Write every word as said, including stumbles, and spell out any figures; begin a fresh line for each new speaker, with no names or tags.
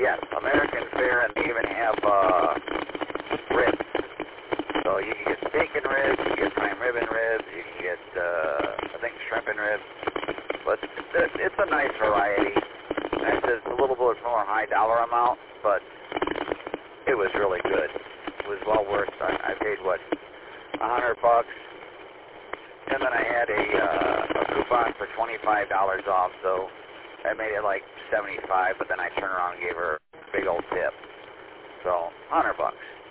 Yes, American fare, and they even have uh, ribs. So you can get steak and ribs, you can get prime rib and ribs, you can get, uh, I think, shrimp and ribs. But it's, it's a nice variety. It's just a little bit more high dollar amount, but it was really good. It was well worth it. I, I paid, what, a hundred bucks. And then I had a, uh, a coupon for twenty-five dollars off, so I made it like seventy-five, but then I turned around and gave her a big old tip. So, a hundred bucks.